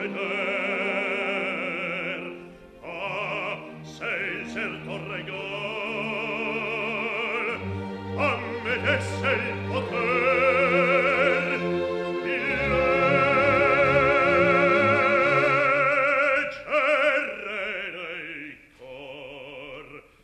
veder. Ah, sei il certo regal, a me desse il poter,